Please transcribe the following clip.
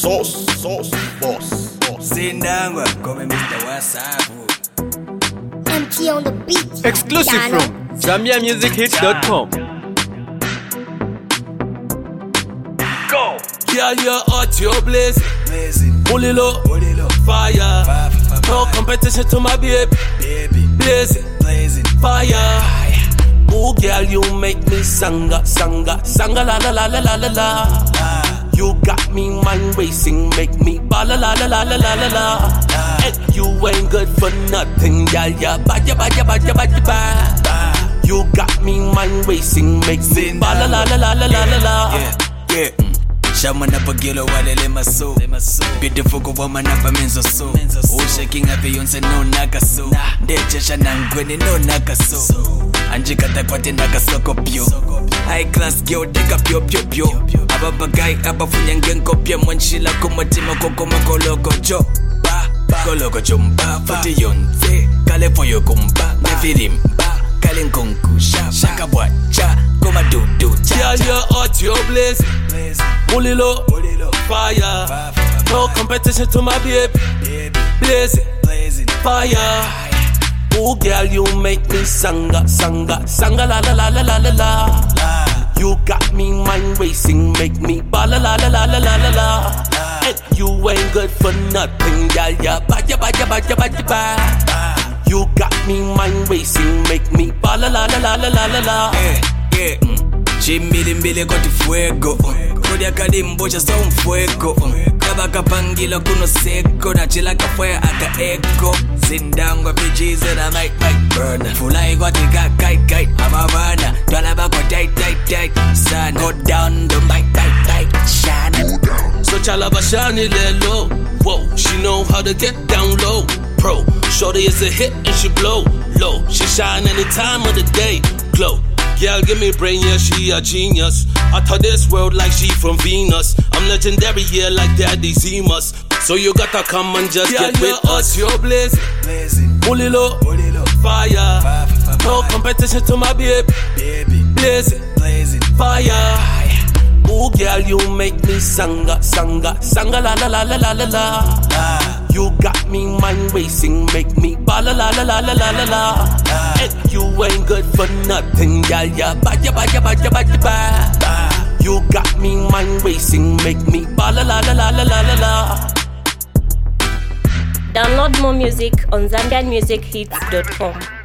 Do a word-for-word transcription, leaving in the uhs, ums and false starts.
sauce, sauce, boss, boss. Zindangwa, come Mister Wasabu. M T on the beat. Exclusive Yana. from Zambia Music Hits dot com. Go. Girl, you're hot, you're blazing. Blazing. Bully low, Bully low. fire. Fire, fire, No fire. competition to my baby. Baby. Blazing, Blazing. fire. Fire. Oh, girl, you make me sanga, sanga, sanga la la la la la la la. Ah. You got me mind racing, make me ba la la la la la la la la. Ah. And you ain't good for nothing, girl. Ya ba ya ba ya ba ya ba ya ba. Ah. You got me mind racing, make me ba la la la la la la la la. Yeah, yeah. Shama na pagilo walele maso. Beautiful kuwama na pamenzo so. Oh, shaking up Beyonce no nakaso. Ndeche shana ngweni no nakaso. Anjika taipate nakasoko pyo. High class girl deka pyo pyo pyo. Aba bagay aba funyangen kopya mwanshila kumatima koko makoloko jo. Ba koloko chumba fati yonze kale foyo kumba mefirimba kale nkonkusha shaka bwacha koma dudu cha. Girl, you're hot, you're blazing. Bully low, fire. No competition to my baby. Blazing, fire. Oh, girl, you make me sanga, sanga, sanga la la la la la la la. You got me mind racing, make me ba la la la la la la la la. And you ain't good for nothing, girl. Ya ba ya ba ya ba ya ba ya ba. You got me mind racing, make me ba la la la la la la la la. Yeah, yeah. Chimili mbili koti fuego. Kodi akalimbo cha sa un fuego. Kaba kapangila kuno seko. Na chila kafwe aka eko. Zindangwa pijize na mic mic burner. Fulai kwa tika kai kai. Ababana. Dwala bako tight tight tight. Sana. Go down the mic tight tight. Shana. So chalaba shani lelo. Whoa, she know how to get down low. Pro, shorty is a hit and she blow low. She shine any time of the day. Glow. Girl, give me brain, yeah, she a genius. I thought this world like she from Venus. I'm legendary, yeah, like Daddy Zemus. So you gotta come and just Girl, get with you're us. hot, you're blazing. Bully low, fire. Fire, fire, No fire. competition to my baby. Blazing, fire. Oh, girl, you make me sanga, sanga, sanga la la la la la la la. Ah. You got me mind racing, make me ba la la la la la la la la. And you ain't good for nothing, girl. Ya ba ya ba ya ba ya ba ya ba. You got me mind racing, make me ba la la la la la la la la. Download more music on Zambian Music Hits dot com.